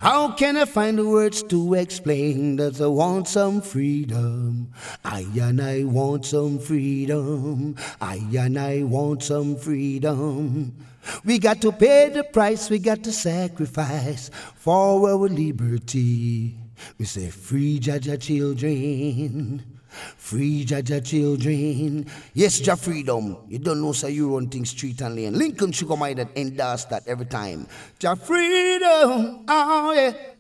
How can I find the words to explain that I want some freedom? I want some freedom. I want some freedom. We got to pay the price, we got to sacrifice for our liberty. We say, free Jaja children. Free Jaja children. Yes, Jah freedom. You don't know, sir, you run things street and lane. Lincoln Sugar Mine that endorse that every time. Jah freedom. Oh, yeah.